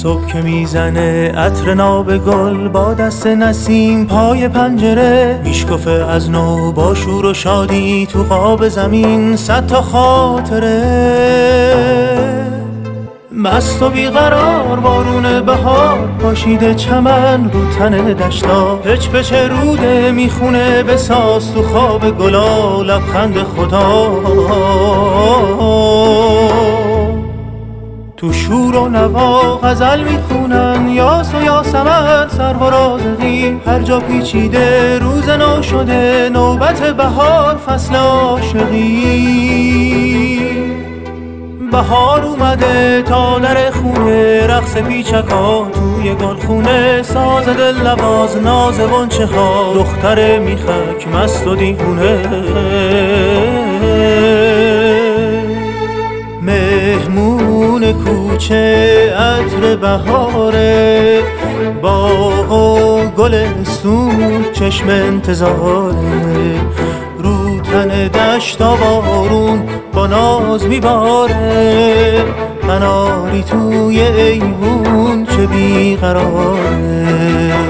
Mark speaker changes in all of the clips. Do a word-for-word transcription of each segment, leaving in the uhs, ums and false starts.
Speaker 1: صبح که میزنه عطر ناب گل با دست نسیم پای پنجره، میشکفه از نو با شور و شادی تو قاب زمین صد تا خاطره. مست و بیقرار بارون بهار پاشیده چمن رو تن دشتا، پچ پچ روده میخونه بساز تو خواب گلا لبخند خدا. تو شور و نوا غزل میخونن یاس و یاسمن سرو و رازقی، هر جا پیچیده روز نو شده نوبت بهار فصل عاشقی. بهار اومده تا در خونه رقص پیچکا توی گلخونه، ساز دل نواز ناز غنچه ها دختر میخک مست و دیوونه. مهمون کوچه عطر بهاره، باغ و گلستون چشم انتظاره، رو تن دشتا بارون با ناز میباره، قناری توی ایوون چه بیقراره.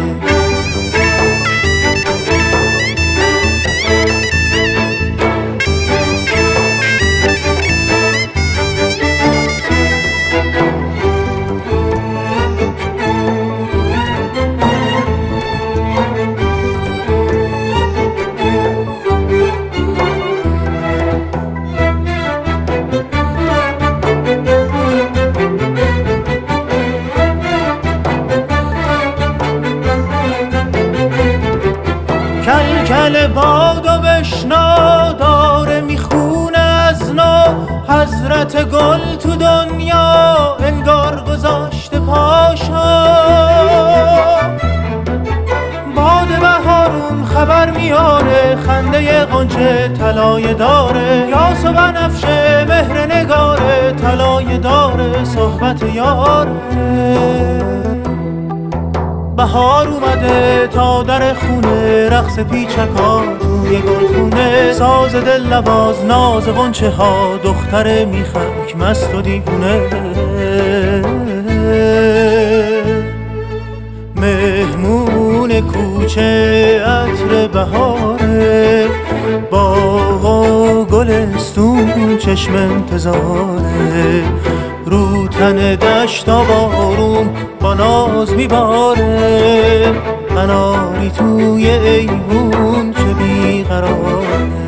Speaker 1: کل باد و بشنا داره میخونه از نو، حضرت گل تو دنیا انگار گذاشته پاشا. باد بهارون خبر میاره خنده غنچه طلایه داره، یاس و بنفشه مهر نگاره طلایه داره صحبت یاره. بهار اومده تا در خونه رقص پیچکا توی گلخونه، ساز دل نواز ناز غنچه ها دختر میخک مست و دیوونه. مهمون کوچه عطر بهاره، باغ و گلستون چشم انتظاره، رو تن دشتا بارون با ناز میباره، قناری توی ایوون چه بیقراره.